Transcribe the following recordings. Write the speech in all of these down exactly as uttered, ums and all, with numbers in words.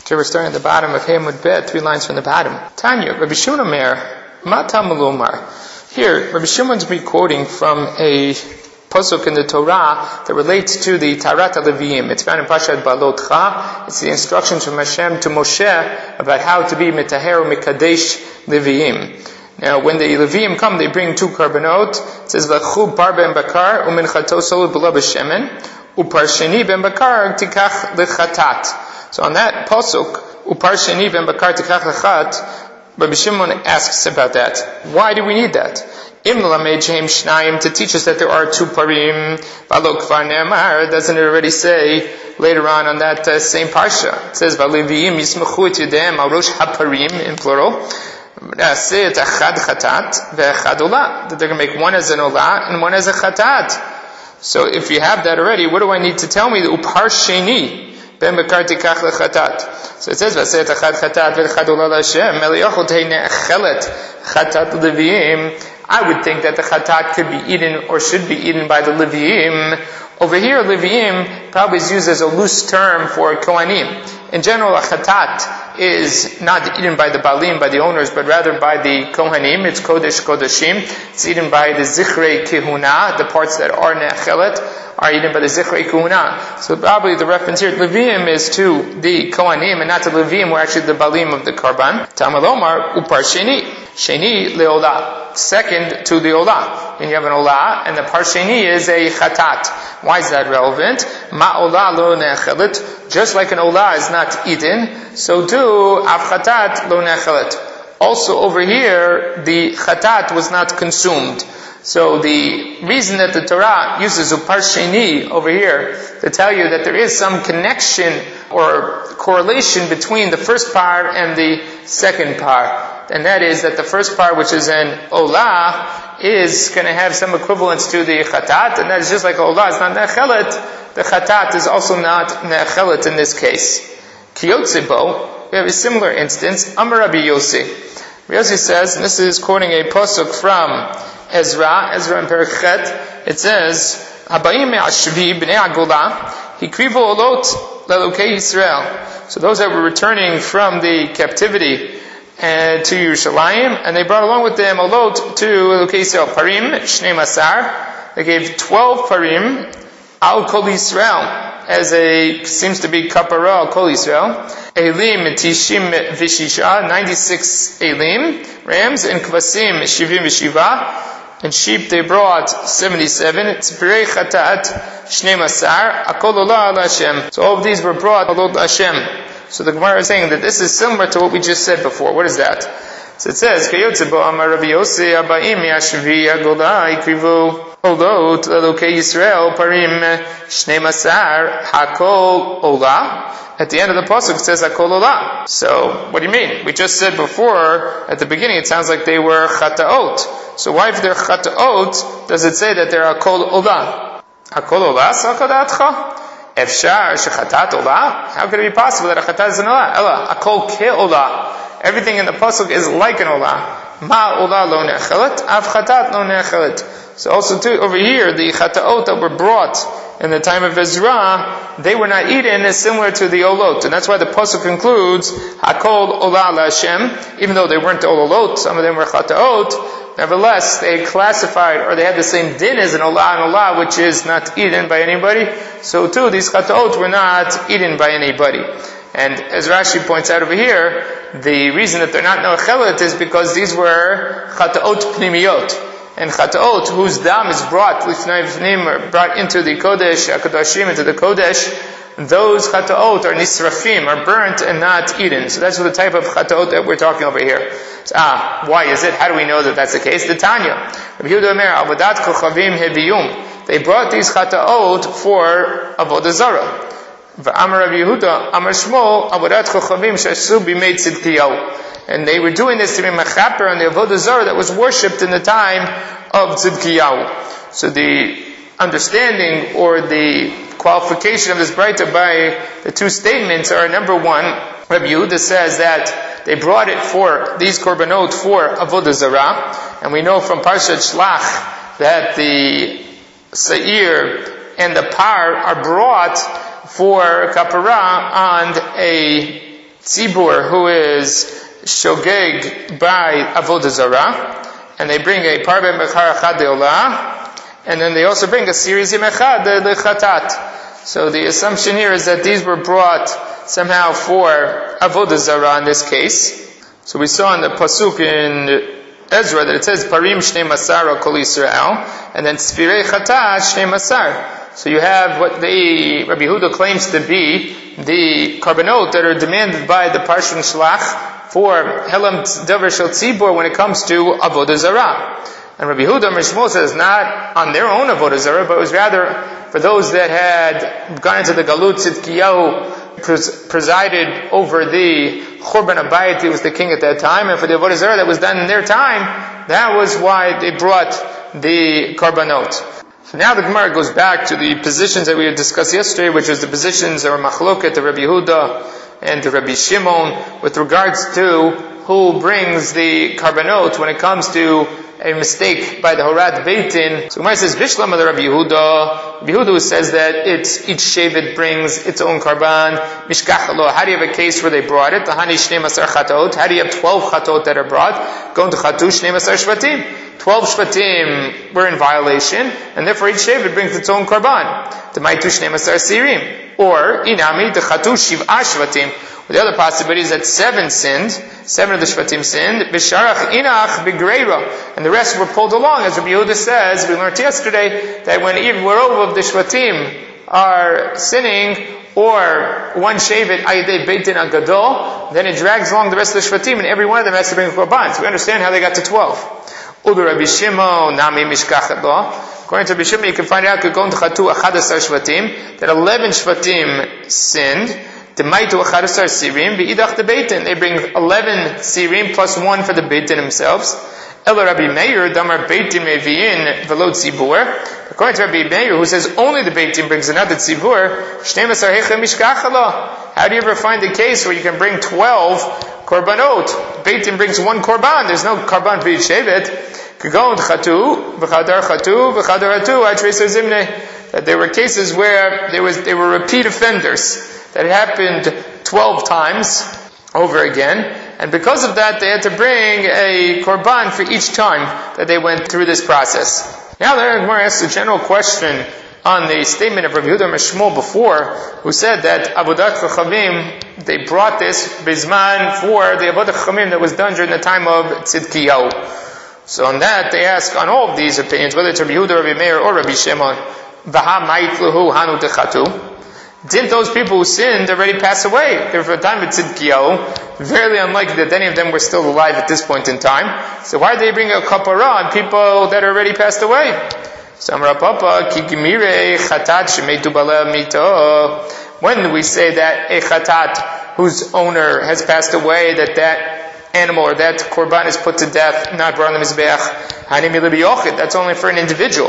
Okay, we're starting at the bottom of Hamud Bet, three lines from the bottom. Tanya, Rabbi Shimon Omer, Mata Malomar. Here, Rabbi Shimon's be quoting from a pasuk in the Torah that relates to the Tarat HaLeviim. It's found in Pashat Balotcha. It's the instructions from Hashem to Moshe about how to be Metaher Mekadesh Leviim. Now, when the Leviim come, they bring two karbanot. It says, Lachu par ben bakar, uminchato solid b'la b'shemen, upar sheni ben bakar tikach lechatat. So on that pasuk, upar sheni ben bakar tikach lechat, Rabbi Shimon asks about that. Why do we need that? Im lamed shehem shnayim, to teach us that there are two parim. V'alo kvar ne'amar, doesn't it already say later on on that uh, same parsha? It says, V'aleviim yismechu et yedehem al rosh haparim, in plural. That they're going to make one as an olah and one as a chatat. So if you have that already, what do I need to tell me? The upar sheni ben bekar tikach lechatat. So it says v'aseh echad chatat v'echad olah l'Hashem eliyochot hei ne'achelet chatat leviim. I would think that the chatat could be eaten or should be eaten by the leviim. Over here, leviim probably is used as a loose term for kohanim. In general, a chatat is not eaten by the balim, by the owners, but rather by the kohanim. It's kodesh kodeshim. It's eaten by the zichrei kehuna. The parts that are ne'achelet are eaten by the zichrei kehuna. So probably the reference here, leviim, is to the kohanim and not to leviim, who are actually the balim of the karban. Tamalomar upar sheni, sheni leolah. Second to the olah. When you have an olah, and the parsheni is a chatat. Why is that relevant? Ma olah lo ne'achelet. Just like an olah is not eaten, so too av chatat lo ne'achelet. Also over here, the chatat was not consumed. So the reason that the Torah uses a parsheni over here to tell you that there is some connection or correlation between the first par and the second par. And that is that the first part, which is an olah, is going to have some equivalence to the chatat, and that is just like olah is not ne'achelet, the chatat is also not ne'achelet in this case. Kiyotzebo, we have a similar instance, Amar Rabbi Yossi. Rabbi Yossi says, and this is quoting a pasuk from Ezra, Ezra in Perek Chet, it says, Habayim me'ashvi b'nei agolah, hikrivu olot lelokei Yisrael. So those that were returning from the captivity and to Yerushalayim, and they brought along with them olot to Elokei Yisrael, parim shnei masar. They gave twelve parim al kol Yisrael, as a seems to be kapara al kol Yisrael. Elim tishim v'shisha, ninety-six elim rams, and kvasim shivim v'shiva, and sheep they brought seventy-seven. It's pirei chatat shnei masar akol olah al Hashem. So all of these were brought olot Hashem. So the Gemara is saying that this is similar to what we just said before. What is that? So it says, Kayotzebo Amar Rabbi Yossi Abaim Yashvi Agolah Ikrivu Olot Elokei Yisrael Parim Shnei Masar Hakol Olah. At the end of the pasuk it says Hakol Olah. So what do you mean? We just said before at the beginning it sounds like they were Chataot. So why if they're Chataot does it say that they're Hakol Olah? Hakol Olah Sakadatcha? Efshar shechatat olah? How could it be possible that a chatat is an olah? Ella, akol ke olah. Everything in the pasuk is like an olah. Ma olah lo ne'achelet, av chatat lo ne'achelet. So also too, over here, the chataot that were brought in the time of Ezra, they were not eaten, is similar to the olot. And that's why the pasuk concludes, hakol olah la'Hashem, even though they weren't all olot, some of them were chataot, nevertheless, they classified, or they had the same din as an olah and olah, which is not eaten by anybody. So too, these chataot were not eaten by anybody. And as Rashi points out over here, the reason that they're not ne'achelet is because these were chataot pnimiyot. And chataot, whose dam is brought, lifnei v'nim, or brought into the kodesh, akadashim, into the kodesh, those chataot are nisrafim, are burnt and not eaten. So that's the type of chataot that we're talking over here. So, ah, why is it? How do we know that that's the case? The Tanya. Rabbi Yehuda Omer, avodat kochavim hebiyum. They brought these chataot for avodah zarah. V'amar Rabbi Yehuda, amar Shmuel, avodat kochavim she'asu b'mei tzidkiyahu. And they were doing this to be mechaper on the avodah zarah that was worshipped in the time of Tzidkiyahu. So the understanding or the qualification of this braita by the two statements are, number one, Rabbi Yehuda says that they brought it for, these korbanot for avodah zarah, and we know from Parshat Shlach that the seir and the par are brought for kapara on a tzibur who is shogeg by avodah zarah, and they bring a parbe mechar achad deolah, and then they also bring a series of echad lechatat. So the assumption here is that these were brought somehow for avodah zarah in this case. So we saw in the pasuk in Ezra that it says parim shnei masar kol Yisrael, and then tzvirei chatat shnei masar. So you have what the Rabbi Yehuda claims to be the karbanot that are demanded by the Parshan Shlach for Helam Davar Shel Tzibur when it comes to Avodah Zarah. And Rabbi Yehuda Mishmol says not on their own Avodah Zarah, but it was rather for those that had gone into the Galut. Tzidkiyahu pres- presided over the Churban Abayit, he was the king at that time, and for the Avodah Zarah that was done in their time, that was why they brought the karbanot. So now the Gemara goes back to the positions that we had discussed yesterday, which is the positions that were machloket, the Rabbi Yehuda and the Rabbi Shimon, with regards to who brings the karbanot when it comes to a mistake by the Horat Beitin. So Gemara says, Bishlam of the Rabbi Yehuda. Rabbi Yehuda says that it's, each shevet brings its own karban. Mishkachalo. How do you have a case where they brought it? The Hani Shnei Masar Chatot. How do you have twelve chatot that are brought? Going to Chatu Shnei Masar Shvatim. Twelve Shvatim were in violation, and therefore each shevet brings its own karban. The Maitu Shnei Masar Sirim. Or, Inami, the Chatu Shiv'a Shvatim. The other possibility is that seven sinned, seven of the Shvatim sinned, Bisharach Inach Bigreira, and the rest were pulled along. As Rabbi Yehuda says, we learned yesterday, that when even Rov of the Shvatim are sinning, or one Shevet, Ayadei Beitin Agadol, then it drags along the rest of the Shvatim, and every one of them has to bring a Korban. So we understand how they got to twelve. Uber Rabbi Shimon, Nami Mishkachat Lo. According to Rabbi Shimon, you can find out, Kagon Chatu Achadasar Shvatim, that eleven Shvatim sinned, the Maitu Achadasar Sirim, Beidach the Beitin. They bring eleven Sirim plus one for the Beitin themselves. Ela Rabbi Meir, Damar Beitin Meviin, Velo Tzibur. According to Rabbi Meir, who says only the Beitin brings another Tzibur, Shnei Masar Hecha Mishkachala. How do you ever find a case where you can bring twelve Korbanot? Beitin brings one Korban. There's no Korban for each Shevet. Kagon Chatu, V'chadar Chatu, V'chadar Hatu, Atreser Zimne. That there were cases where there was, they were repeat offenders. That happened twelve times over again, and because of that they had to bring a korban for each time that they went through this process. Now the Gemara asks a general question on the statement of Rabbi Yehuda Mishmol before, who said that Avodat Chachamim, they brought this Bizman for the Avodat Chachamim that was done during the time of Tzidkiyahu. So on that they ask on all of these opinions, whether it's Rabbi Yehuda, Rabbi Meir, or Rabbi Shimon, V'ha ma'itluhu hanu techatu. Didn't those people who sinned already pass away? They were for a time of Tzidkiyahu. Very unlikely that any of them were still alive at this point in time. So why did they bring a kapara on people that already passed away? Samra Papa, ki gemire chatat shemetu bala mito. When we say that a chatat whose owner has passed away, that that animal or that korban is put to death, not brought on the mizbeach, hanimi libi yochid, that's only for an individual.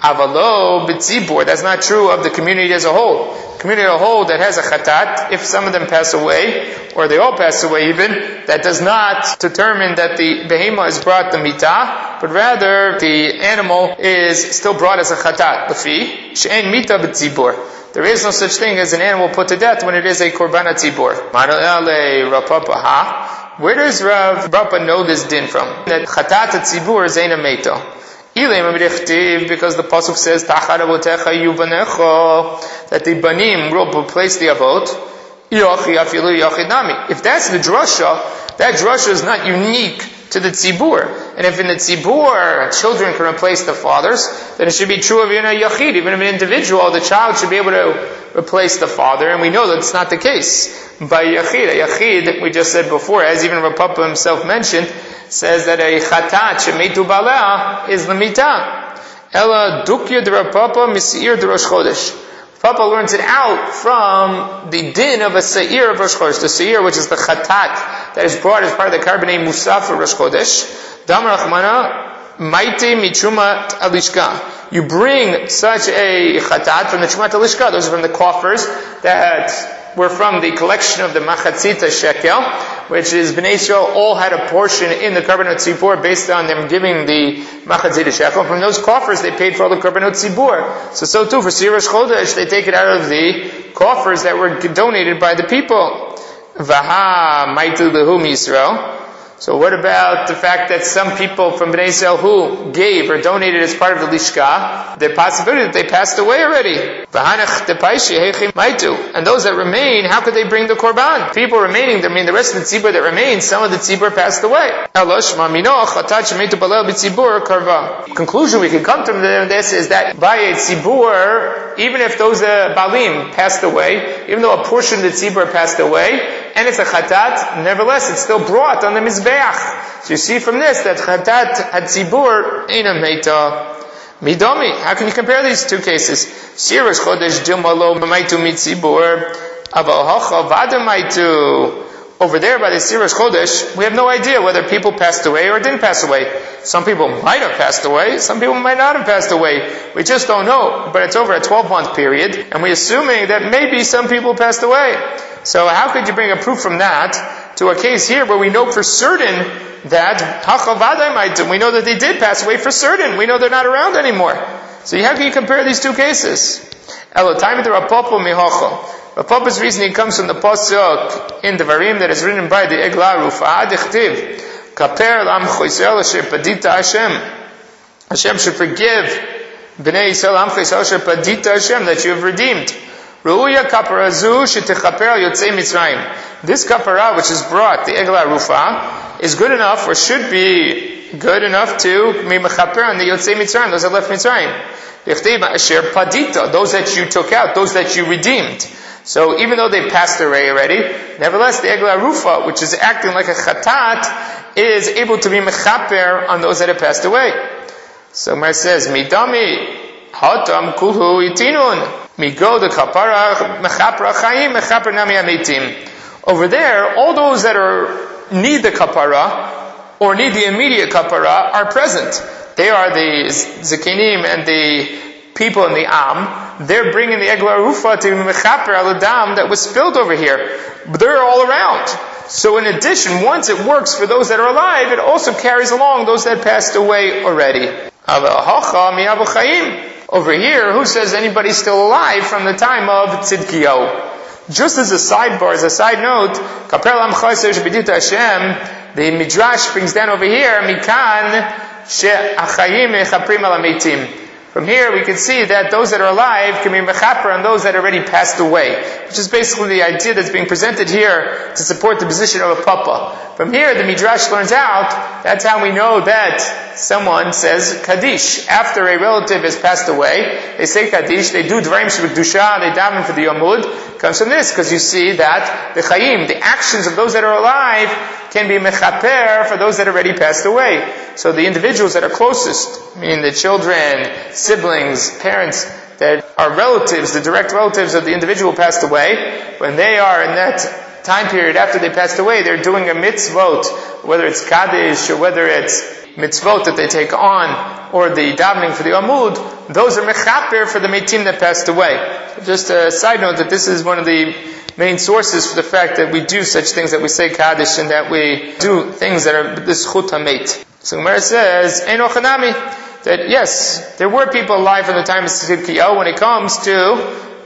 Avalo b'tzibur, that's not true of the community as a whole. Community as a whole that has a chatat, if some of them pass away, or they all pass away even, that does not determine that the behema is brought the mitah, but rather the animal is still brought as a chatat. L'fi, she'en mitah b'tzibur. There is no such thing as an animal put to death when it is a korban tzibur. Marale rapapa ha. Where does Rav Rapa know this din from? That chatat tzibur is ein meto. Because the pasuk says that the banim will replace the avot. If that's the drasha, that drasha is not unique to the tzibur. And if in the tzibur children can replace the fathers, then it should be true of even a yachid, even of an individual. The child should be able to replace the father, and we know that it's not the case. By yachid, a yachid, we just said before, as even Rav Papa himself mentioned, says that a chatat shemetu balea is the mitah. Ella dukya de Rav Papa misir de Rosh Chodesh. Papa learns it out from the din of a seir of Rosh Chodesh. The seir, which is the chatat that is brought as part of the carbonate musaf for Rosh Chodesh. Damar Rachmana maite mitrumat alishka. You bring such a chatat from the trumat alishka. Those are from the coffers that were from the collection of the machatzita shekel, which is Bnei Yisrael all had a portion in the korbanot tzibur based on them giving the machatzita shekel. From those coffers they paid for all the korbanot tzibur. So so too for Rosh Chodesh they take it out of the coffers that were donated by the people. Vaha maitu lehu Yisrael. So what about the fact that some people from Bnei Yisrael who gave or donated as part of the Lishka, the possibility that they passed away already? And those that remain, how could they bring the Korban? People remaining, I mean the rest of the tzibur that remains, some of the tzibur passed away. Conclusion we can come to this is that by a tzibur, even if those uh, balim passed away, even though a portion of the tzibur passed away, and it's a chatat, nevertheless it's still brought on the mizbeach. So you see from this that chatat hatzibur ain't a meita. Midomi. How can you compare these two cases? Siras chodesh dilmalo b'maitu mitzibur aval hacha v'adamaitu. Over there by the Siras chodesh, we have no idea whether people passed away or didn't pass away. Some people might have passed away, some people might not have passed away. We just don't know. But it's over a twelve month period, and we're assuming that maybe some people passed away. So how could you bring a proof from that to a case here where we know for certain that hachavadai, we know that they did pass away for certain. We know they're not around anymore. So how can you compare these two cases? Rapapa's reasoning comes from the pasuk in the Devarim that is written by the Eglah Rufa. Dichtiv kaper l'amcho Yisrael asher padita Hashem. Hashem should forgive Bnei Yisrael amcho Yisrael asher padita Hashem, that you have redeemed. Ru'uya kapara zu shetechaper al yotzei Mitzrayim. This kapara which is brought, the Eglah Rufa, is good enough or should be good enough to be mechaper on the yotzei Mitzrayim, those that left Mitzrayim. Dichtiv asher padita, those that you took out, those that you redeemed. So even though they passed away already, nevertheless the Eglah Rufa, which is acting like a chatat, is able to be mechaper on those that have passed away. So Mar says, Midami hatam kulhu itinun migo de kapara mechaper chayim mechaper nami amitim. Over there, all those that are need the kapara or need the immediate kapara are present. They are the zakinim and the people in the Am. They're bringing the Eglah Rufa to mechaper al adam that was spilled over here. But they're all around. So in addition, once it works for those that are alive, it also carries along those that passed away already. Over here, who says anybody's still alive from the time of Tzidkiyahu? Just as a sidebar, as a side note, the Midrash brings down over here, Mikan she'achayim mechaprim al hametim. From here we can see that those that are alive can be mechaper on those that already passed away, which is basically the idea that's being presented here to support the position of a papa. From here the Midrash learns out, that's how we know that someone says Kaddish. After a relative has passed away, they say Kaddish, they do Dvarim Shebekdusha, they daven for the Yomud. Comes from this, because you see that the Chayim, the actions of those that are alive, can be mechaper for those that already passed away. So the individuals that are closest, meaning the children, siblings, parents, that are relatives, the direct relatives of the individual who passed away, when they are in that time period after they passed away, they're doing a mitzvot, whether it's Kaddish or whether it's mitzvot that they take on, or the davening for the Amud, those are mechaper for the meitim that passed away. Just a side note that this is one of the main sources for the fact that we do such things, that we say Kaddish and that we do things that are this chut hamet. So Gemara says, Eino chanami, that yes, there were people alive from the time of Tzidkiyahu when it comes to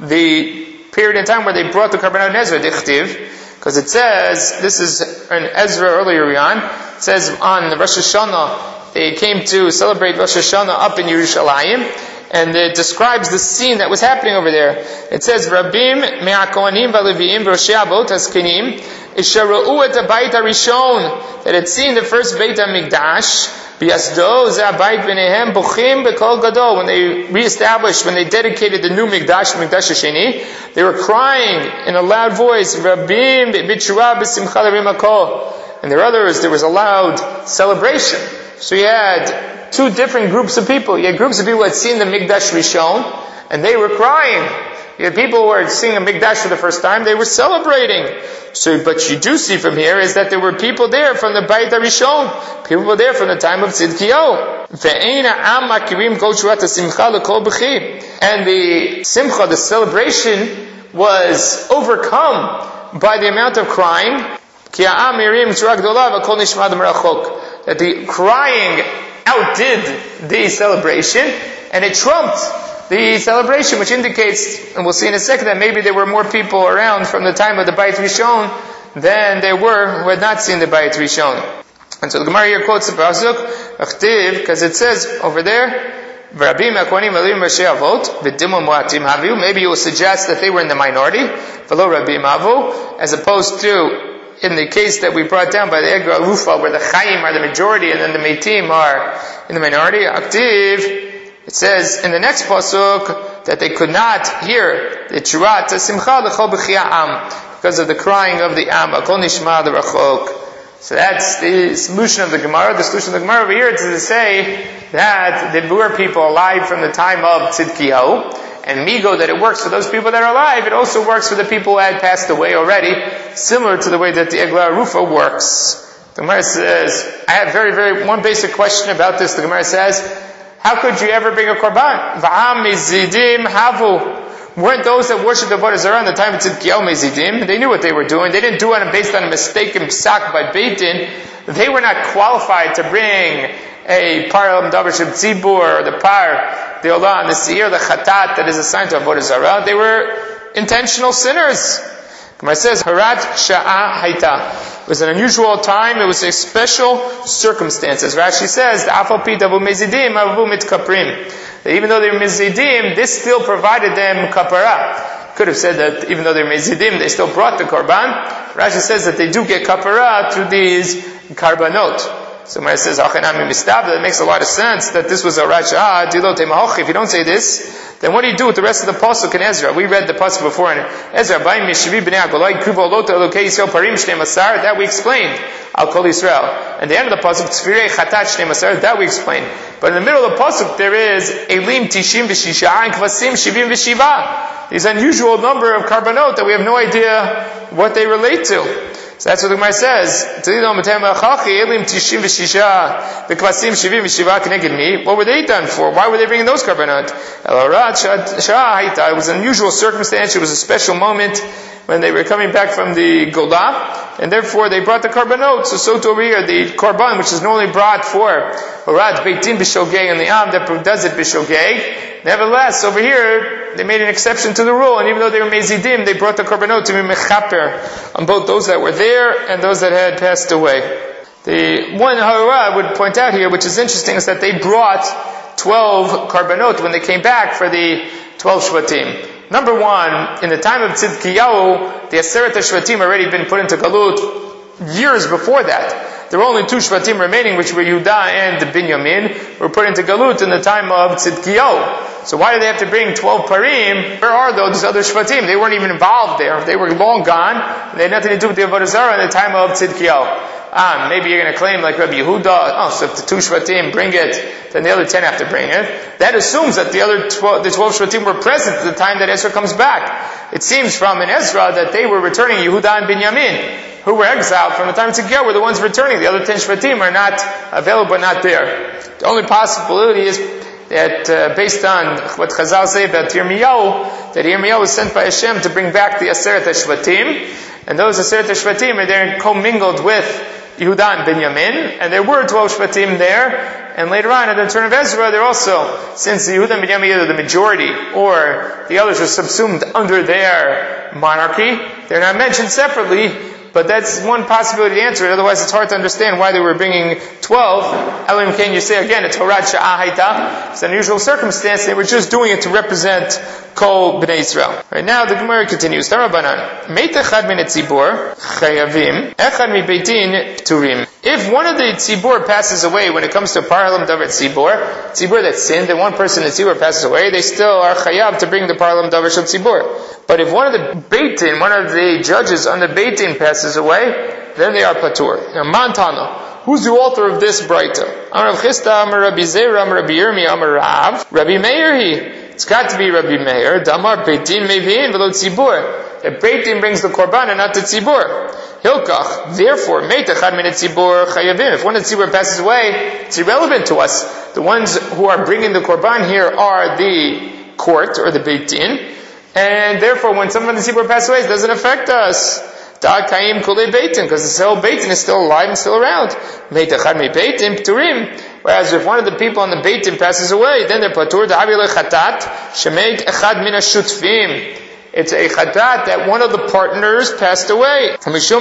the period in time where they brought the Karbanot Ezra, dichtiv, because it says, this is in Ezra earlier on, it says on the Rosh Hashanah, they came to celebrate Rosh Hashanah up in Yerushalayim, and it describes the scene that was happening over there. It says, Rabim me'akohanim v'aleviim v'roshei abot hazkenim ishara'u et habayit harishon, that had seen the first Beit HaMikdash, b'yasdo ze habayit b'neihem bochim b'kol gadol, when they reestablished, when they dedicated the new Mikdash, Mikdash Hasheni, they were crying in a loud voice, Rabim b'tshuvah b'simcha l'rim hakol. And there are others, there was a loud celebration. So you had two different groups of people. You had groups of people who had seen the Mikdash Rishon, and they were crying. You had people who were seeing a Mikdash for the first time, they were celebrating. So, but you do see from here is that there were people there from the Beit HaRishon. People were there from the time of Tzidkiyahu. And the simcha, the celebration, was overcome by the amount of crying. That the crying outdid the celebration, and it trumped the celebration, which indicates, and we'll see in a second, that maybe there were more people around from the time of the Beit Rishon than they were who had not seen the Bayit Rishon. And so the Gemara here quotes the pasuk, because it says over there, maybe you will suggest that they were in the minority, as opposed to in the case that we brought down by the Egra Rufa, where the Chaim are the majority and then the Meitim are in the minority. Aktiv, it says in the next pasuk that they could not hear the Tzurat Simcha L'chol B'chia Am because of the crying of the Am. Akol Nishma the Rachok. So that's the solution of the Gemara. The solution of the Gemara over here is to say that there were people alive from the time of Tzidkiyahu, and migo that it works for those people that are alive, it also works for the people who had passed away already, similar to the way that the Eglah Rufa works. The Gemara says, I have very, very, one basic question about this. The Gemara says, how could you ever bring a korban? V'am mizidim havu. Weren't those that worshipped the Avodah Zarah in the time of Tzidkiyahu Mezidim? They knew what they were doing. They didn't do it based on a mistaken psak by Beit Din. They were not qualified to bring a par al davar shel tzibur, or the par, the olah, the seir, the chatat that is assigned to Avodah Zarah. They were intentional sinners. Gemara says, Harat sha'a haita. It was an unusual time. It was a special circumstances. Rashi says, Afal pi davu mezidim, avu mitkaprim. That even though they were mezidim, this still provided them kapara. Could have said that even though they're mezidim, they still brought the korban. Rashi says that they do get kapara through these karbanot. So when it says, that makes a lot of sense that this was a Raja. If you don't say this, then what do you do with the rest of the pasuk in Ezra? We read the pasuk before in Ezra. That we explained. Al Kol Yisrael. And the end of the pasuk, that we explained. But in the middle of the pasuk, there is Elim Tishim V'Shisha and Kvasim Shivim V'Shiva. These unusual number of karbanot that we have no idea what they relate to. So that's what the Gemara says. What were they done for? Why were they bringing those karbanot? It was an unusual circumstance. It was a special moment when they were coming back from the Golah, and therefore they brought the karbanot. So, so to over here, the korban, which is normally brought for Horat Beit Din B'Shogeg and the Am that does it B'Shogeg. Nevertheless, over here, they made an exception to the rule, and even though they were mezidim, they brought the korbanot to be mechaper on both those that were there and those that had passed away. The one hara I would point out here, which is interesting, is that they brought twelve karbanot when they came back for the twelve shvatim. Number one, in the time of Tzidkiyahu, the Aseret HaShvatim already been put into Galut years before that. There were only two Shvatim remaining, which were Yehuda and Binyamin, were put into Galut in the time of Tzidkiyahu. So why did they have to bring twelve parim? Where are those other Shvatim? They weren't even involved there. They were long gone. They had nothing to do with the Avodah Zarah in the time of Tzidkiyahu. Ah, maybe you're going to claim like Rabbi Yehuda, oh, so if the two Shvatim bring it, then the other ten have to bring it. That assumes that the other twelve, the twelve Shvatim were present at the time that Ezra comes back. It seems from in Ezra that they were returning Yehuda and Binyamin, who were exiled from the time of Tzidkiyahu, were the ones returning. The other ten Shvatim are not available, not there. The only possibility is that uh, based on what Chazal say about Yirmiyahu, that Yirmiyahu was sent by Hashem to bring back the Aseret HaShvatim, and those Aseret HaShvatim are there commingled with Yehuda and Binyamin, and there were twelve Shvatim there, and later on, at the turn of Ezra, they're also, since the Yehuda and Binyamin are the majority, or the others are subsumed under their monarchy, they're not mentioned separately, but that's one possibility to answer it. Otherwise, it's hard to understand why they were bringing twelve. Elohim Ken, you say again, it's Horat Sha'ahaita. It's an unusual circumstance. They were just doing it to represent Kol Bnei Israel. Right now, the Gemara continues. Tarabanan. Meit echad min etzibor chayavim, echad mi beitin pturim. If one of the tzibor passes away when it comes to parlam davar tzibor, tzibor that sinned, and one person in the tzibor passes away, they still are chayav to bring the parlam davar shel tzibor. But if one of the beitin, one of the judges on the beitin passes away, then they are patur. Now, Mantana, who's the author of this braita? Amar Rav Chisda, Amar Rabbi Zera, Amar Rabbi Yirmi, Amar Rav, Rabbi Meir he. It's got to be Rabbi Meir. Damar beitin mevi'in v'lo tzibur. That beitin brings the korban and not the tzibur. Hilkach, therefore, meit echad min tzibur chayavim. If one of the tzibur passes away, it's irrelevant to us. The ones who are bringing the korban here are the court or the beitin. And therefore, when someone in the tzibur passes away, it doesn't affect us. Da kaim kulei beitin, because the whole beitin is still alive and still around. Meit echad mi beitin pturim. Whereas if one of the people on the beitin passes away, then they're patur. Da avi lechatat shemeid echad min hashutfim. It's a chatat that one of the partners passed away.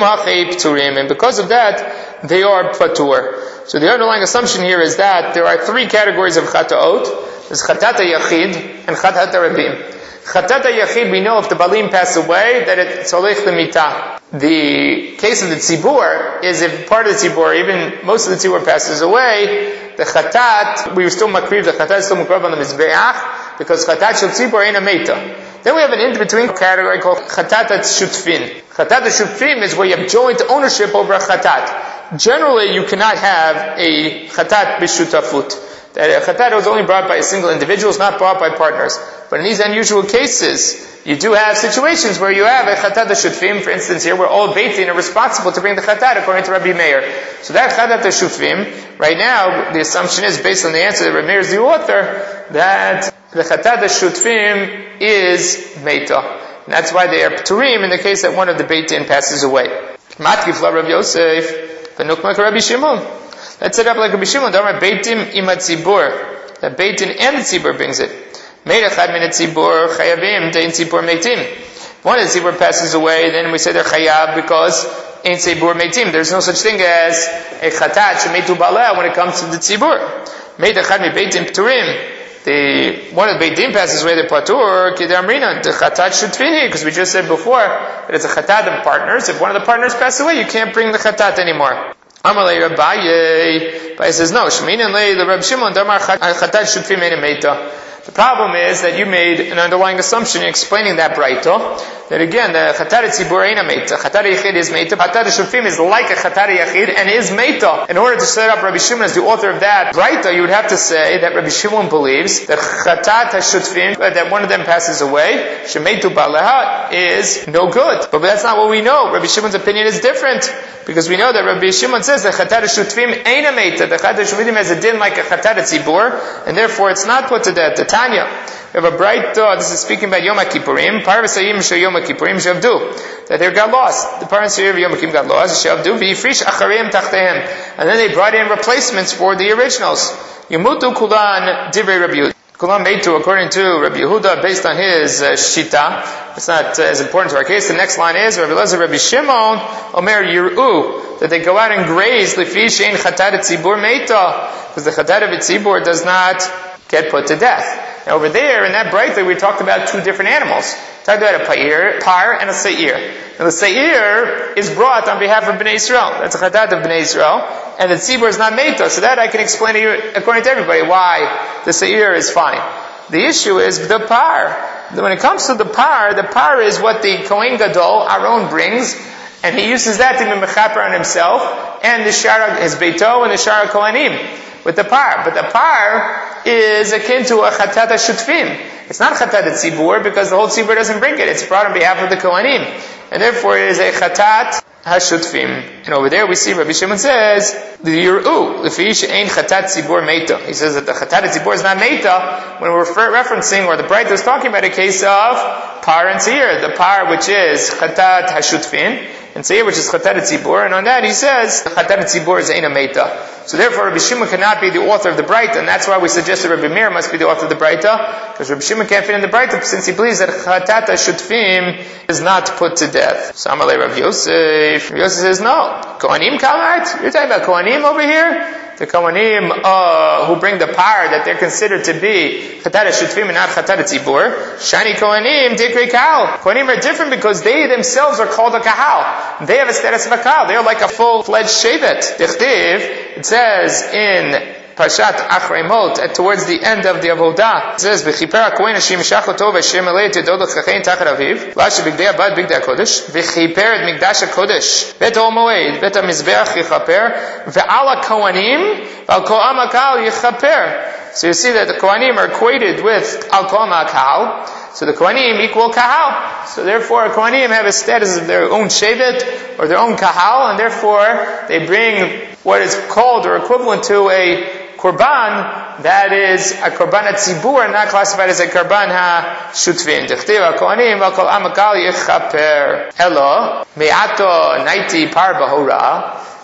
And because of that, they are patur. So the underlying assumption here is that there are three categories of chataot. There's chatat yachid and chatat rabim. Chatat yachid, we know if the balim pass away, that it's olech l'mitah. The case of the tzibur is if part of the tzibur, even most of the tzibur passes away, the chatat, we were still makriv, the chatat is still makriv on the mizbeach, because chatat shel tzibur ain't a meta. Then we have an in-between category called chatat shutfin. Chatat shutfin is where you have joint ownership over a chatat. Generally, you cannot have a chatat b'shutafut. That a chatat was only brought by a single individual, it's not brought by partners. But in these unusual cases, you do have situations where you have a chatat shutfim, for instance here, where all Beit Din are responsible to bring the chatat according to Rabbi Meir. So that chatat shutfim, right now, the assumption is, based on the answer that Rabbi Meir is the author, that the chatat shutfim is meta. And that's why they are pturim in the case that one of the Beit Din passes away. Matkif la Rabbi Yosef, v'nukmak Rabbi Shimon. Let's set up like Rabbi Shimon, Damar Beit Din ima tzibur. The Beit Din and the tzibur brings it. Meir echad min tzibur chayavim, dein tzibur meitim. One of the tzibur passes away, then we say they're chayav because ein tzibur meitim. There's no such thing as a chatat shemetu baleh when it comes to the tzibur. Meir echad min Beit Din pturim. The one of the Beit Din passes away, the patur kidamrina the chatat shutfini, because we just said before that it's a chatat of partners. If one of the partners passes away, you can't bring the chatat anymore. Amalei Rabbaye, Rabbaye says no. Sheminan lei the Reb Shimon damar chatat shutfim ein meta. The problem is that you made an underlying assumption in explaining that braita, that again, the chatat tzibur ain't a meta. Chatat yachid is meta. Chatat shutfim is like a chatat yachid and is meta. In order to set up Rabbi Shimon as the author of that braita, you would have to say that Rabbi Shimon believes that chatat shutfim, that one of them passes away, shemetu baleha, is no good. But that's not what we know. Rabbi Shimon's opinion is different. Because we know that Rabbi Shimon says that chatat shutfim ain't a meta. The chatat shutfim has a din like a chatat tzibur, and therefore it's not put to death. The Tanya, we have a bright thought. This is speaking about Yom Kippurim. Parvasayim shel Yom Kippurim shavdu. That they got lost. The parents of Yom Kippurim got lost. Shavdu v'yifrish achareim tachtehem. And then they brought in replacements for the originals. Yemutu kulan divrei Rabbi Yehuda. Kulan meitu according to Rabbi Yehuda based on his uh, shita. It's not uh, as important to our case. The next line is Rabbi Elazar Rabbi Shimon Omer Yir'u, that they go out and graze lefi shein chatat tzibur meita, because the chatat of tzibur does not get put to death. Now over there in that brayta we talked about two different animals. We talked about a pair, par and a seir. Now the seir is brought on behalf of Bnei Yisrael. That's a chatat of Bnei Yisrael, and the tzibur is not meita. So that I can explain to you according to everybody why the seir is fine. The issue is the par. When it comes to the par, the par is what the Kohen Gadol, Aaron, brings, and he uses that to be mechaper on himself, and the shara, his beito, and the shara Kohanim, with the par. But the par is akin to a chatat shutfim. It's not chatat tzibur, because the whole tzibur doesn't bring it. It's brought on behalf of the Kohanim. And therefore it is a chatat hashutfim. And over there we see Rabbi Shimon says, the yir'u, lefi she'ein chatat tzibur meita. He says that the chatat tzibur is not meita, when we're refer- referencing, or the Braita is talking about a case of par and seir. The par, which is chatat hashutfin, and seir, which is chatat tzibur, and on that he says, chatat tzibur is ein meita. So therefore Rabbi Shimon cannot be the author of the Braita, and that's why we suggested Rabbi Meir must be the author of the Braita, because Rabbi Shimon can't fit in the Braita since he believes that chatat hashutfim is not put to death. So Amalei Rav Yosef. Rav Yosef says, no. Kohanim Kamat? You're talking about Kohanim over here? The Kohanim uh, who bring the par that they're considered to be chatat shutfim and not chatat tzibur. Shani Kohanim dikrei kahal. Kohanim are different because they themselves are called a kahal. They have a status of a kahal. They're like a full-fledged shevet. Dichtiv, it says in Parshat Achrei Mot, at towards the end of the Avodah, it says, "V'chiper hakohen Hashem yishach oto v'Hashem elei tedod l'chachein tachat aviv, v'asher bigdei abad bigdei hakodesh, v'chiper et migdash hakodesh, bet ha'ol moed, bet ha'mizbeach yichaper, v'al hakohanim, v'al kol am hakal yichaper." So you see that the Kohanim are equated with al kol am hakal. So the Kohanim equal kahal. So therefore, Kohanim have a status of their own shevet or their own kahal, and therefore they bring what is called or equivalent to a korban, that is a korban tzibur, not classified as a korban ha-shutfin. Dechtiv ha-kohanim v'kol am hakal yichaper. Elo, me'ato naiti par bahora.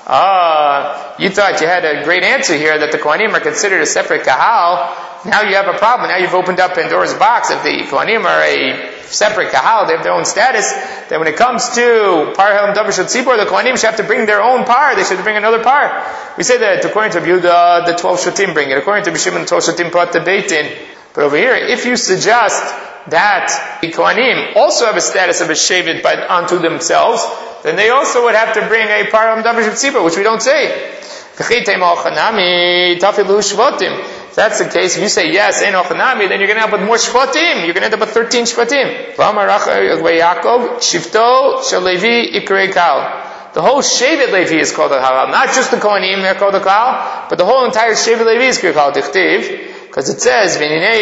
Ah, uh, you thought you had a great answer here that the Kohanim are considered a separate kahal. Now you have a problem. Now you've opened up Pandora's box. If the Kohanim are a separate kahal, they have their own status, then when it comes to par helm davar shel tzibor, the Kohanim should have to bring their own par. They should bring another par. We say that according to Yehuda, the twelve shvatim bring it. According to Bishimon, the twelve shvatim brought the beit in. But over here, if you suggest that the Kohanim also have a status of a shevet by unto themselves, then they also would have to bring a par helm davar shel tzibor, which we don't say. If that's the case, if you say yes, ein ochanami, then you're going to end up with more shvatim. You're going to end up with thirteen shvatim. The whole Shevet Levi is called a kahal. Not just the Kohanim, they're called a kahal, but the whole entire Shevet Levi is called a kahal. Because it says,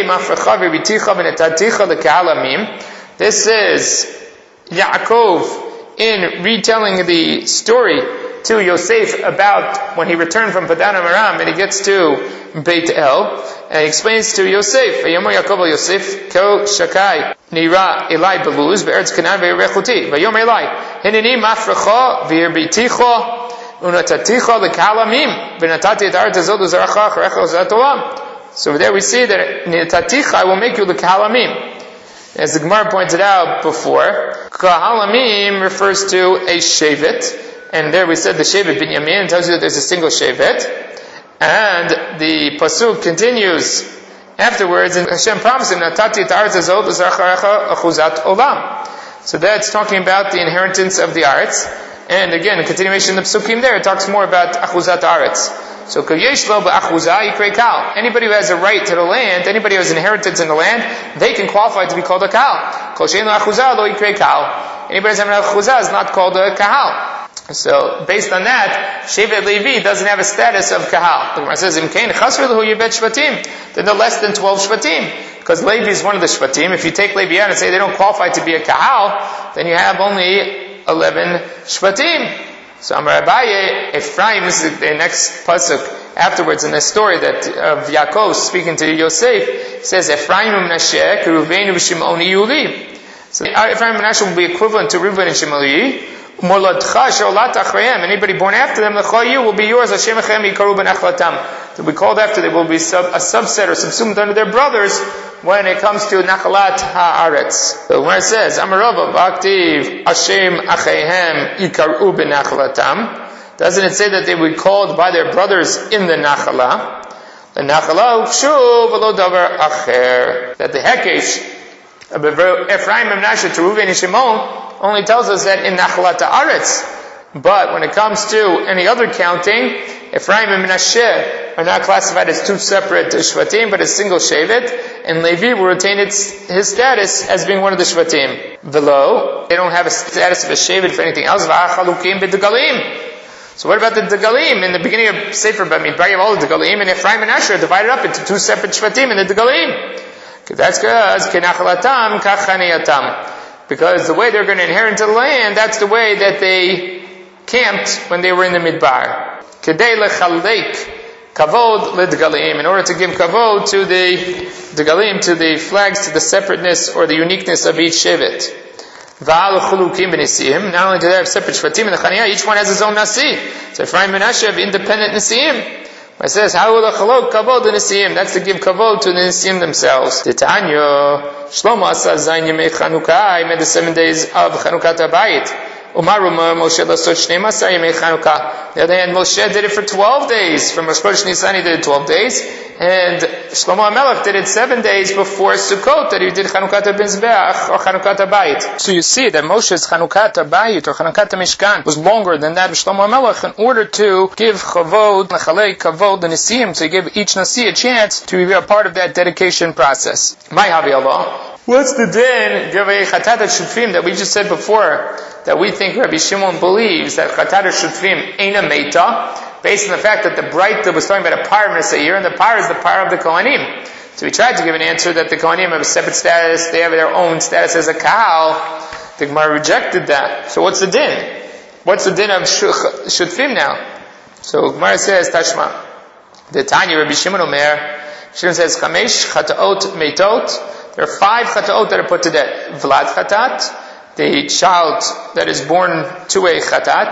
this is Yaakov in retelling the story to Yosef about when he returned from Padan Aram and he gets to Beit El, and he explains to Yosef, Vayomer Yaakov Yosef, Ko Shakai, Nira Elai Beluz, Be'eretz Canaan Ve'erechuti, Vayomer Elai, Hineni Mafrecha, Ve'erbiticha, Unataticha L'Kalamim, V'natati Et Aretz Azot Uzaracha, Charecha Uzat Olam. So over there we see that Nitaticha, I will make you L'Kalamim. As the Gemara pointed out before, Kahalamim refers to a shevet, and there we said the shevet Binyamin tells you that there's a single shevet. And the pasuk continues afterwards, and Hashem promised him, "Natati et haaretz hazot l'zacharecha achuzat olam." So that's talking about the inheritance of the aretz. And again, a continuation of the psukim there, it talks more about achuzat aretz. So kayesh lo ba'achuzah yikrei kal. Anybody who has a right to the land, anybody who has inheritance in the land, they can qualify to be called a kal. Kol she'en lo achuzah lo yikrei kal. Anybody who has an achuzah is not called a kahal. So, based on that, Shevet Levi doesn't have a status of kahal. The Gemara says, "Im kein chasr lehu yibet shvatim." Then they're less than twelve shvatim, because Levi is one of the shvatim. If you take Levi out and say they don't qualify to be a kahal, then you have only eleven shvatim. So, Amar Abaye, Ephraim, this is the next pasuk afterwards in the story that of Yaakov speaking to Yosef, says, "Ephraim u'Menashe, Reuven u'Shimoni yuli." So, Ephraim and Menashe will be equivalent to Reuven and Shimoni. Anybody born after them, will be yours. They'll be called after. They will be sub, a subset or subsumed under their brothers when it comes to Nachalat Haaretz. So where it says, Amarava Bhaktiv Hashem Acheihem Ikaru B'Nachalatam, doesn't it say that they would be called by their brothers in the Nachala? The Nachala Shuv V'lo Davar Acher. That the Hekesh of Ephraim and Menashe to Reuven and Shimon only tells us that in Nachalat Haaretz. But when it comes to any other counting, Ephraim and Menashe are not classified as two separate shvatim, but as single shevet, and Levi will retain its, his status as being one of the shvatim. Velo, they don't have a status of a shevet for anything else. V'achalukim b'degalim. So what about the degalim? In the beginning of Sefer Bamidbar, you have all the degalim, and Ephraim and Menashe are divided up into two separate shvatim in the degalim. That's because kenachalatam kachaniyatam. Because the way they're going to inherit the land, that's the way that they camped when they were in the Midbar. Kedei lechalek kavod ledgalim, in order to give kavod to the degalim, to the flags, to the separateness or the uniqueness of each shevet. Va'al chulukim b'nesiim. Not only do they have separate shvatim in the Chaniyah, each one has his own nasi. So Ephraim and Menashe have independent nesiim. It says, how will chalok kavod the nesiim? That's to give kavod to the nesiim themselves. Titanya Shlomo asa zayin yemei Chanukah. He made the seven days of Chanukat Habayit. Umaru Moshe lasot shnei masar yemei Chanukah. On the other hand, Moshe did it for twelve days. From Rosh Chodesh Nisan, he did it twelve days, and Shlomo HaMelech did it seven days before Sukkot, that he did Chanukat HaMizbeach or Chanukat Habayit. So you see that Moshe's Chanukat Habayit or Chanukat HaMishkan was longer than that of Shlomo HaMelech in order to give Chavod, Nechalei Kavod, the Nesiim, to give each Nasi a chance to be a part of that dedication process. My Havi Allah. What's the din, Gavei Chatat HaShutfim, that we just said before, that we think Rabbi Shimon believes that Chatat HaShutfim ain't a Meita, based on the fact that the bright that was talking about a par of Nesayir, and the par is the par of the Kohanim. So we tried to give an answer that the Kohanim have a separate status, they have their own status as a Kahal. The Gemara rejected that. So what's the din? What's the din of Shutfim now? So Gemara says, Tashma, the Tanya Rabbi Shimon Omer, Shimon says, Chamesh Chataot Meitot. There are five Chataot that are put to death. Vlad Chatat, the child that is born to a Chatat.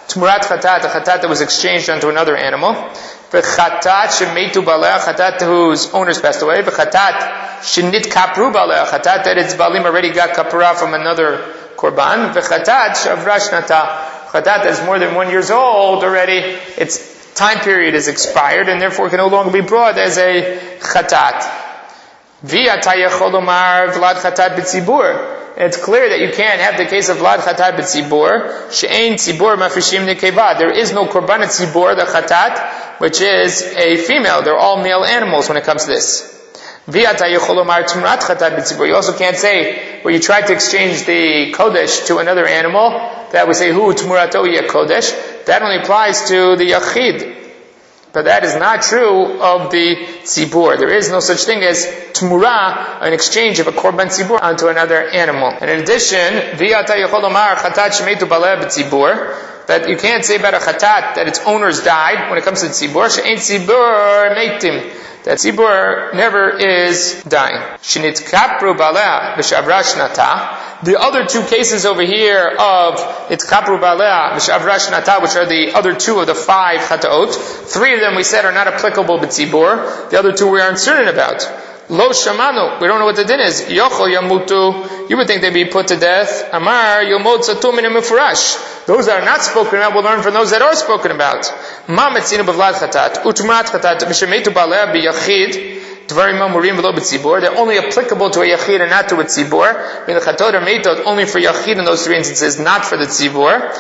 Tmurat chatat, a chatat that was exchanged onto another animal. V'chatat shemetu baleh, chatat whose owners passed away. V'chatat shenit kapru baleh, chatat that its balim already got kapura from another korban. V'chatat shavra shnata, chatat that is more than one years old already. Its time period is expired and therefore can no longer be brought as a chatat. V'atay yachol lomar vlad chatat b'tzibur. It's clear that you can't have the case of vlad chatat b'tzibur. She'ein tzibur mafrishim nekeva. There is no korban tzibur, the chatat, which is a female. They're all male animals when it comes to this. V'atay yachol lomar tmurat chatat b'tzibur. You also can't say where you try to exchange the kodesh to another animal that we say hu tmurato yeh kodesh. That only applies to the yachid. But that is not true of the tzibur. There is no such thing as tmura, an exchange of a korban tzibur onto another animal. And in addition, v'ata yachol lomar chatat shemetu baleh b'tzibur, that you can't say about a chatat that its owners died when it comes to tzibur. She'ein tzibur meitim. That tzibur never is dying. Shenit kapru baleh b'shavra shnata. The other two cases over here of itkapru baleh v'shavra shnata, which are the other two of the five chataot, three of them we said are not applicable b'tzibur. The other two we are uncertain about. Lo shamanu, we don't know what the din is. Yochol yamutu, you would think they'd be put to death. Amar yomod satum min mufurash. Those that are not spoken about will learn from those that are spoken about. Ma metzinu b'vlad chatat utmat chatat mishemetu baleh b'yachid. They're only applicable to a yachid and not to a tzibur. I mean, the chatot are meitot only for yachid in those three instances, not for the tzibur.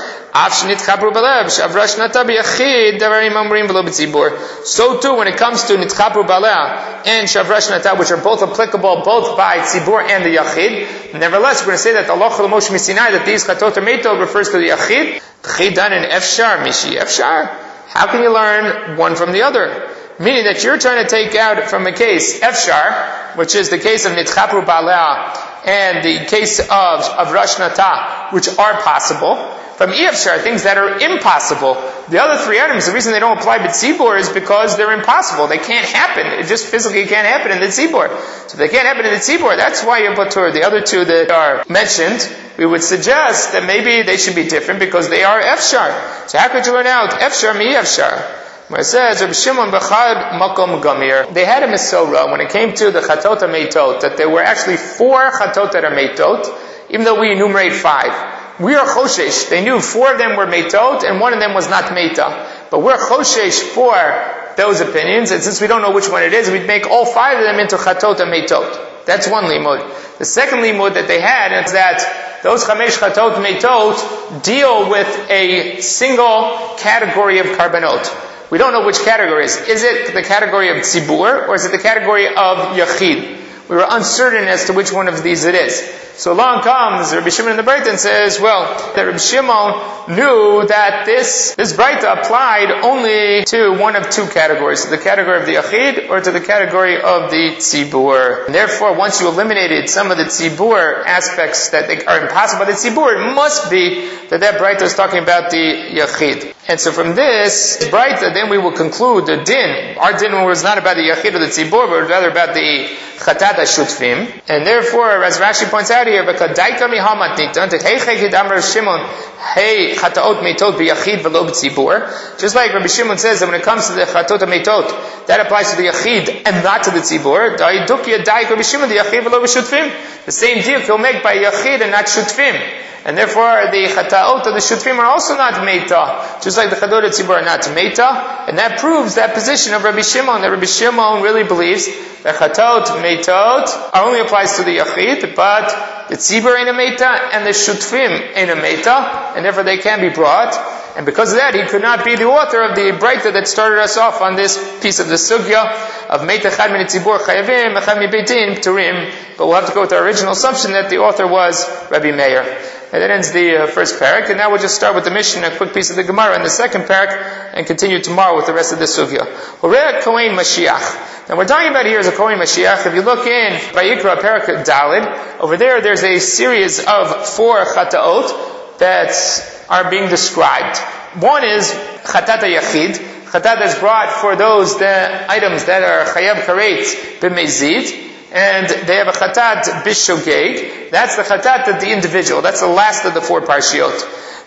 So too, when it comes to nitkapru baleh and shavra shnata, which are both applicable both by tzibur and the yachid, nevertheless, we're going to say that the Allah Chol Moshe Misinai, that these chatot are meitot refers to the yachid. Chidan and efshar, mishi efshar. How can you learn one from the other? Meaning that you're trying to take out from a case, Efshar, which is the case of Nitchapru Balea, and the case of, of Rashnata, which are possible, from Efshar, things that are impossible. The other three items, the reason they don't apply to Tzibur is because they're impossible. They can't happen. It just physically can't happen in the Tzibur. So if they can't happen in the Tzibur, that's why you're Patur. The other two that are mentioned, we would suggest that maybe they should be different because they are Efshar. So how could you learn out Efshar mi Efshar? Where it says, Rabbi Shimon b'chad makom gamir. They had a Mesorah when it came to the chatot meitot, that there were actually four chatot that are meitot, even though we enumerate five. We are choshesh. They knew four of them were meitot, and one of them was not meita. But we're choshesh for those opinions, and since we don't know which one it is, we'd make all five of them into chatot meitot. That's one limud. The second limud that they had is that those chamesh chatot meitot deal with a single category of karbanot. We don't know which category it is. Is it the category of tzibur, or is it the category of yachid? We were uncertain as to which one of these it is. So along comes Rabbi Shimon in the Breita and says, well, that Rabbi Shimon knew that this, this Breita applied only to one of two categories, to the category of the yachid or to the category of the tzibur. And therefore, once you eliminated some of the tzibur aspects that they are impossible by the tzibur, it must be that that Breita is talking about the yachid. And so from this Breita, then we will conclude the din. Our din was not about the yachid or the tzibur, but rather about the chatat hashutfim. And therefore, as Rashi points out here, v'kadaika mihamat nitan tehechekid amar Shimon hey chataot meitot b'yachid v'lo b'tzibur. Just like Rabbi Shimon says that when it comes to the chatot meitot, that applies to the yachid and not to the tzibur. Da'idukya daik Rabbi Shimon the yachid v'lo b'shutfim. The same deal he'll make by yachid and not shutfim. And therefore, the chataot of the shutfim are also not meita, just like the chadot tzibur are not meita. And that proves that position of Rabbi Shimon, that Rabbi Shimon really believes that chatot meitot only applies to the yachid, but the tzibur ain't a meita, and the shutfim ain't a meita, and therefore they can be brought. And because of that, he could not be the author of the breita that started us off on this piece of the sugya of meita chad min tzibur chayavim, chad min beitin pturim. But we'll have to go with our original assumption that the author was Rabbi Meir. And that ends the uh, first parak, and now we'll just start with the Mishnah, a quick piece of the Gemara in the second parak, and continue tomorrow with the rest of the sugya. Horeh Kohen Mashiach. Now we're talking about here is a Kohen Mashiach. If you look in Vayikra parak Dalid, over there there's a series of four chataot that are being described. One is chatat yachid. Chatat is brought for those the items that are chayav karet b'mezid. And they have a chatat bishogeg. That's the chatat of the individual. That's the last of the four parshiot.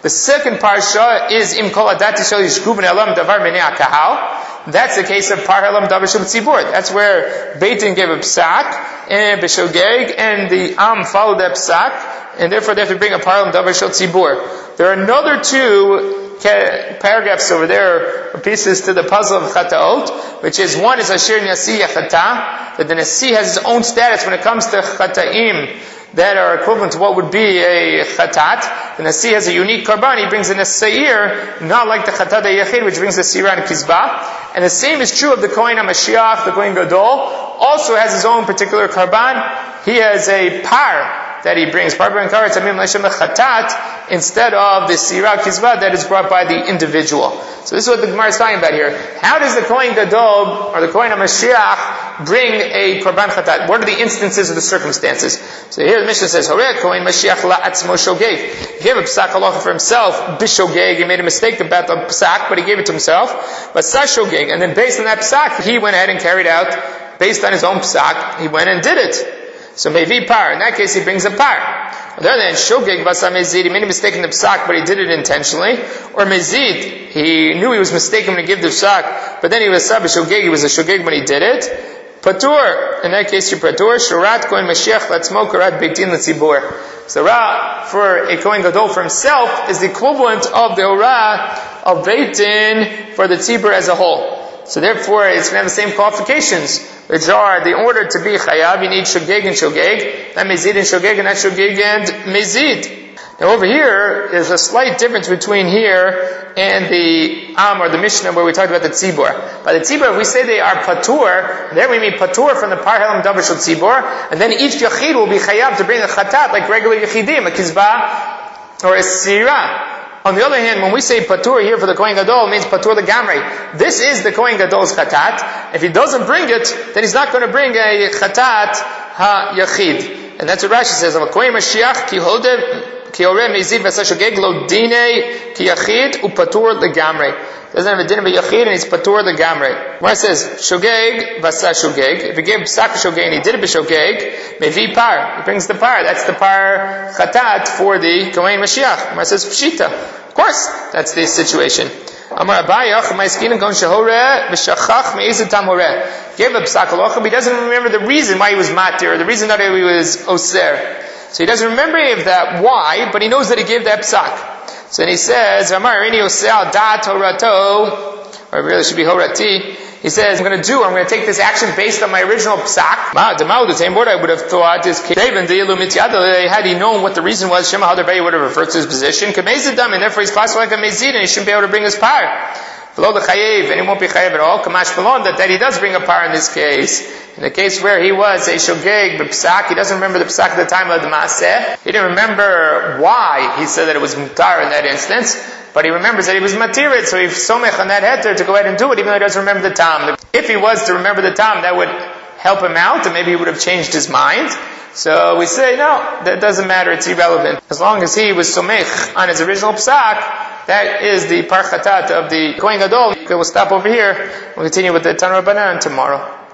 The second parsha is Im Kol Adati Shel Yishku B'nei Elam Davar Minei HaKahal. That's the case of Par Elam Davar Shel Tzibur. That's where Beit Din gave a psak and B'Shogeg, and the Am followed that psak, and therefore they have to bring a Par Elam Davar Shel Tzibur. There are another two paragraphs over there, or pieces to the puzzle of Chataot, which is one is Asher Nasi Yachata, that the Nasi has his own status when it comes to Chataim that are equivalent to what would be a Chatat. The Nasi has a unique Karban, he brings in a Seir, not like the Chatat HaYachid, which brings the Sira and Kizbah. And the same is true of the Kohen HaMashiach, the Kohen Gadol, also has his own particular Karban. He has a Par that he brings, instead of the Sirah Kizbah that is brought by the individual. So this is what the Gemara is talking about here. How does the Kohen Gadol, or the Kohen HaMashiach, bring a Korban Chatat? What are the instances of the circumstances? So here the Mishnah says, Horeh Kohen Mashiach la'atzmo shogeg. He gave a psak halacha for himself, b'shogeg. He made a mistake about the psak, but he gave it to himself. But sa shogeg. And then based on that psak, he went ahead and carried out, based on his own psak, he went and did it. So maybe par. In that case, he brings a par. On the other hand, shogeg basa mezid, he made a mistake in the psak, but he did it intentionally. Or mezid, he knew he was mistaken when he gave the psak, but then he was sab shogeg, he was a shogeg when he did it. Patur, in that case, you patur. Shurat kohen mashiach latzmo karat beit din l'tzibur. So ra for a kohen gadol for himself is the equivalent of the hora of beit din for the tzibur as a whole. So therefore, it's going to have the same qualifications, which are, the order to be chayav, you need shogeg and shogeg, not mezid and shogeg, and not shogeg and mezid. Now over here, there's a slight difference between here and the Am, or the Mishnah, where we talked about the tzibur. By the tzibur, if we say they are patur, there we mean patur from the par helam davar shel tzibur, and then each yachid will be chayav to bring a chatat, like regular yachidim, a kizbah, or a sirah. On the other hand, when we say patur here for the Kohen Gadol, it means patur the gamrei. This is the Kohen Gadol's chatat. If he doesn't bring it, then he's not going to bring a chatat ha-yachid. And that's what Rashi says, of a Kohen Mashiach ki hodev ki oreh mezid v'sashogeg lo dine ki yachid upatur the gamrei. Doesn't have a din of a yachid, and he's patur the gamrei. Where it says shogeg v'sa shogeg, if he gave psak shogeg and he did it b'shogeg, mevi par, he brings the par. That's the par chatat for the Kohen Mashiach. Where it says pshita, of course, that's the situation. Amar Abayach ma'iskin gon shehoreh v'shachach me'ezid tam horeh. Gave a psak halacha, but he doesn't remember the reason why he was matir, or the reason that he was oser. So he doesn't remember any of that why, but he knows that he gave that psak. So then he says, Amar Rini Osel Dat Horato, or it really should be Horati. He says, I'm going to do, I'm going to take this action based on my original psak. The same word I would have thought is had he known what the reason was, Shema Hadar would have referred to his position. Kamezidam, and therefore he's classified like a mezid, and he shouldn't be able to bring his par. Below the chayev, and he won't be chayev at all. Kamash Balon, that, that he does bring a par in this case. In the case where he was a shogeg, but psak, he doesn't remember the psak at the time of the maaseh. He didn't remember why he said that it was mutar in that instance, but he remembers that he was matirit, so he's somech on that heter to go ahead and do it, even though he doesn't remember the tam. If he was to remember the tam, that would help him out, and maybe he would have changed his mind. So we say, no, that doesn't matter, it's irrelevant. As long as he was somech on his original psak, that is the par chatat of the Kohen Gadol. Okay, we'll stop over here. We'll continue with the Tanur Banan tomorrow.